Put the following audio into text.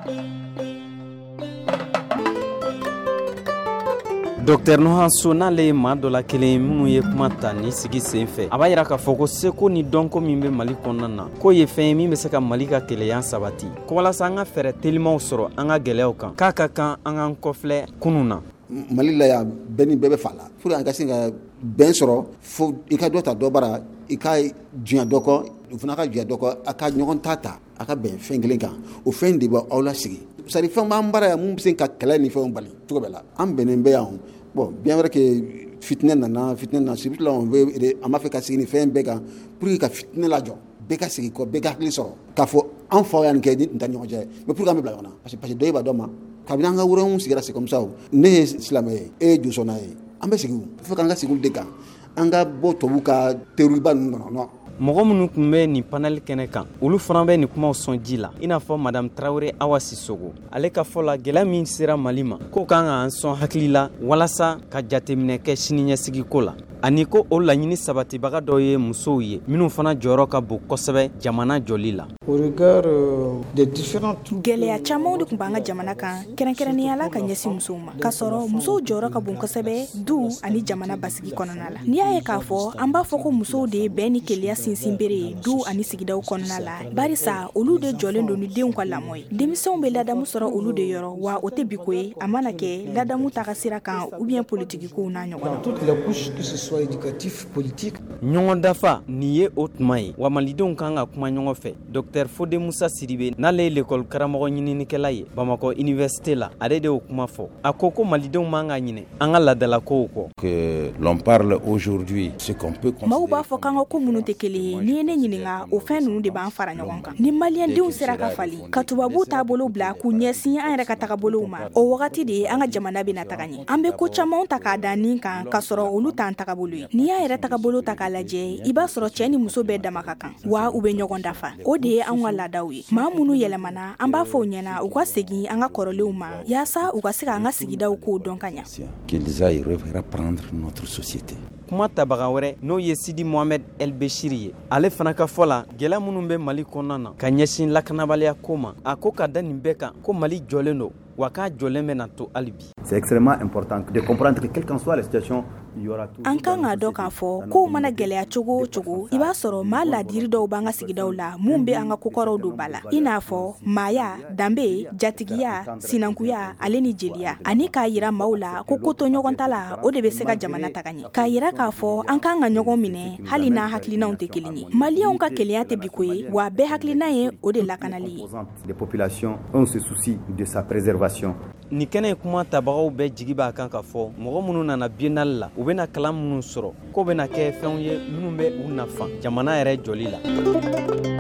Dr Nuhanso n'ale ye maa dɔ la kelen minnu ye kuma ta ni sigi sen fɛ a b'a yira k'a fɔ ko seko ni dɔnko min bɛ Mali kɔnɔna na k'o ye fɛn ye min bɛ se ka Mali ka kɛlɛya sabati ko walasa an ka fɛɛrɛ telimaw sɔrɔ an ka gɛlɛyaw kan k'a ka kan an k'an kɔfilɛ kunun na. Mali la yan bɛɛ ni bɛɛ bɛ fa la pour an ka se ka bɛn sɔrɔ fo i ka dɔ ta dɔ bara i ka diɲɛ dɔ kɔ o fana ka diɲɛ dɔ kɔ a ka ɲɔgɔn ta a ka bɛn fɛn kelen kan o fɛn de bɛ aw la sigi sari fɛn b'an bara yan mun bɛ se ka kɛlɛ ni fɛnw bali cogo bɛɛ la an bɛnnen bɛ yan bon bien vrai que fitinɛ nana sibiti la an b'a fɛ ka sigi ni fɛn bɛɛ kan pour que ka fitinɛ lajɔ bɛɛ ka sigi kɔ bɛɛ ka hakili sɔrɔ k'a fɔ an faw yan kɛ ni tun tɛ ɲɔgɔn cɛ mais pour que an bɛ bila ɲɔgɔn na parce que dɔ b'a dɔn ma kabini an ka wɛrɛw sigira c'est comme ça ne ye silamɛ ye e ye josɔnna ye an bɛ sigi fo k'an ka sigi de kan an ka bɔ tubabu ka terroriba ninnu kɔnɔ. Mɔgɔ minnu tun bɛ nin panel kɛnɛ kan olu fana bɛ nin kumaw sɔn ji la i n'a fɔ madame Traoré Awa Sissogo ale ka fɔ la gɛlɛya min sera Mali ma k'o kan ka an sɔn hakili la walasa ka jateminɛ kɛ siniɲɛsigi ko la ani ko o laɲini sabatibaga dɔw ye musow ye minnu fana jɔyɔrɔ ka bon kosɛbɛ jamana jɔli la. Gɛlɛya camanw de tun b'an ka jamana kan kɛrɛnkɛrɛnnenya la ka ɲɛsin musow ma k'a sɔrɔ musow jɔyɔrɔ ka bon kosɛbɛ du ani jamana basigi kɔnɔna la n'i y'a ye k'a fɔ an b'a fɔ ko musow de ye bɛn ni keleya sinsinbere du ani sigidaw kɔnɔna la barisa olu de jɔlen don ni denw ka lamɔ ye denmisɛnw bɛ ladamu sɔrɔ olu de yɔrɔ wa o tɛ bi ko ye a mana kɛ ladamu taga sira kan ou bien politique kow n'a ɲɔgɔn ɲɔgɔn dafa nin ye o tuma ye wa malidenw kan ka kuma ɲɔgɔn fɛ Dr Fode Musa Sidibe n'ale ye l'école karamɔgɔ ɲininikɛla ye Bamakɔ Université la ale de y'o kuma fɔ a ko ko malidenw man ka ɲinɛ an ka ladalakow kɔ. Que l'on parle aujourd'hui ce qu'on peut considérer. Maaw b'a fɔ k'an ka ko minnu tɛ kelen ye n'i ye ne ɲininka o fɛn ninnu de b'an fara ɲɔgɔn kan ni maliyɛndenw sera ka fali ka tubabu taabolo bila k'u ɲɛsin an yɛrɛ ka tagabolow ma o wagati de ye an ka jamana bɛna taga ɲɛ an bɛ ko camanw ta k'a da nin kan k'a sɔrɔ olu t'an tagabolo ye n'i y'a yɛrɛ tagabolo ta k'a lajɛ i b'a sɔrɔ cɛ ni muso bɛɛ dama ka kan wa u bɛ ɲɔgɔn dafa o de ye an ka laadaw ye maa minnu yɛlɛmana an b'a fɔ u ɲɛna u ka segin an ka kɔrɔlenw ma yaasa u ka se k'an ka sigidaw k'o dɔn ka ɲɛ. Qu'ils aillent reprendre notre société. Kuma tabaga wɛrɛ n'o ye Sidi Mohamed El Beshiri ye ale fana ka fɔ la gɛlɛya minnu bɛ Mali kɔnɔna na ka ɲɛsin lakanabaliya ko ma a ko ka da nin bɛɛ kan ko Mali jɔlen don wa k'a jɔlen bɛ na to hali bi. C'est extrêmement important de comprendre que quelle qu'en soit la situation an kan ka dɔn k'a fɔ kow mana gɛlɛya cogo o cogo i b'a sɔrɔ maa ladiri dɔw b'an ka sigidaw la mun bɛ an ka kokɔrɔw don ba la i n'a fɔ maaya danbe jatigiya sinankuya ale ni jeliya ani k'a yira maaw la ko ko to ɲɔgɔn ta la o de bɛ se ka jamana taga ɲɛ k'a yira k'a fɔ an kan ka ɲɔgɔn minɛ hali n'a hakilinaw tɛ kelen ye maliyɛnw ka keleya tɛ bi ko ye wa bɛɛ hakilina ye o de lakanali ye. Les populations ont ce souci de sa préservation. Ni kɛnɛ ye kuma tabagaw bɛɛ jigi b'a kan ka fɔ mɔgɔ minnu nana biennale la u bɛna kalan minnu sɔrɔ ko bɛna kɛ fɛnw ye minnu bɛ u nafa jamana yɛrɛ jɔli la.